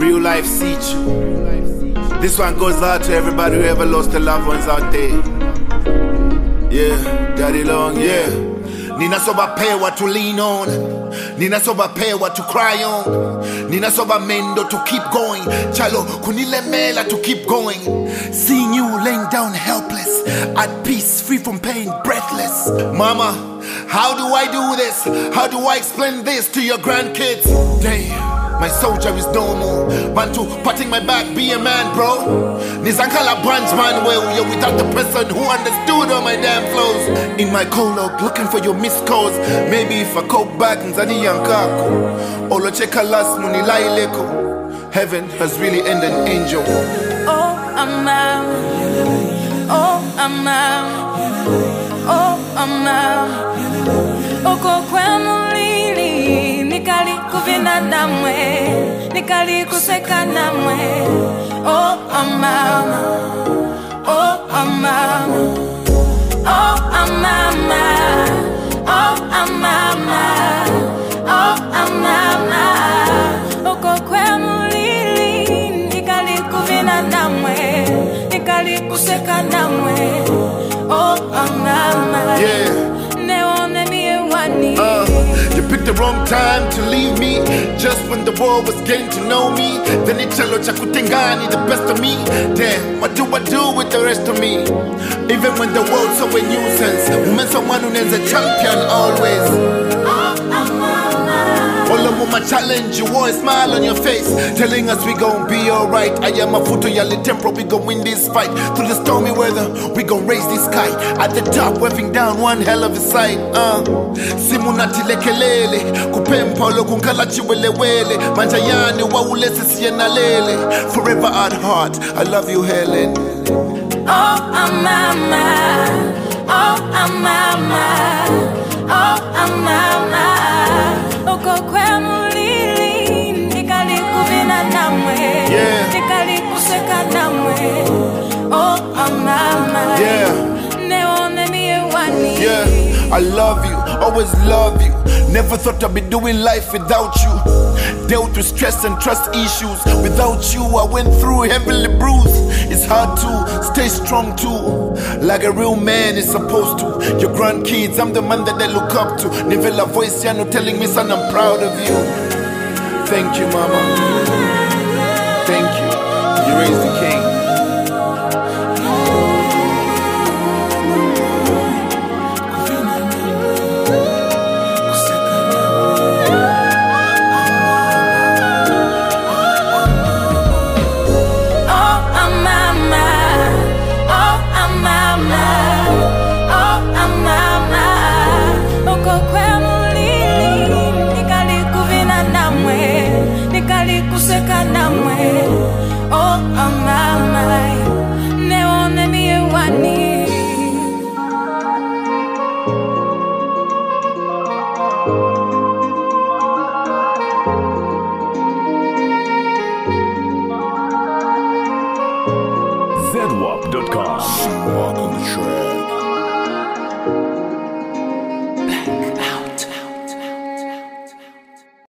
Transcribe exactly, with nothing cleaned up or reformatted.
Real life Sichu. This one goes out to everybody who ever lost their loved ones out there. Yeah, Daddy Long, yeah. Nina soba pewa to lean on. Nina soba pewa to cry on. Nina soba mendo to keep going. Chalo kunile mela to keep going. Seeing you laying down helpless, at peace, free from pain, breathless. Mama, how do I do this? How do I explain this to your grandkids? Damn. My soldier is normal. Bantu patting my back, be a man, bro. Nizankala branch man, well, you're without the person who understood all my damn flows. In my colloque, looking for your missed calls. Maybe if I call back, nzani yankako. Olo cheka last muni laileko. Heaven has really ended an angel. Oh, I'm out. Oh, I'm out. Oh, I'm out. Oko kwenu lili. Nikali kuvina namwe, nikali kuseka namwe. Oh, I'm mama, oh, I'm mama, oh, I'm mama, oh, I'm mama, oh, I'm mama. Oko kwenu lili, nikali kuvina namwe, nikali kuseka namwe. Oh, I'm mama. Yeah. Uh, you picked the wrong time to leave me. Just when the world was getting to know me. Then it chalo chakutengani, the best of me. Damn, what do I do with the rest of me? Even when the world's so a nuisance, woman someone who is a champion always. All of my challenge, you want a smile on your face, telling us we gon' be alright. I am a photo, yali tempo, we gon' win this fight. Through the stormy weather, we gon' raise this kite. At the top, waving down one hell of a sight. Uh, Simunati lekelele, kupempa olo kunkalachi wele wele. Manjayani wa ulese siena lele. Forever at heart, I love you, Helen. Oh, I'm mama. Oh, I'm mama. Oh, I'm mama. Oko kwenu lili, nikali kuvina namwe, yeah. Nikali kuseka namwe. Oh, I'm mama. Yeah. Neone miye wani. Yeah, I love you, always love you. Never thought I'd be doing life without you. Dealt with stress and trust issues. Without you, I went through heavily bruised. It's hard to stay strong too, like a real man is supposed to. Your grandkids, I'm the man that they look up to. Nivela voice, you know, telling me, son, I'm proud of you. Thank you, mama. Thank you. You raised the king. Kuseka namwe, oh, I'm mama.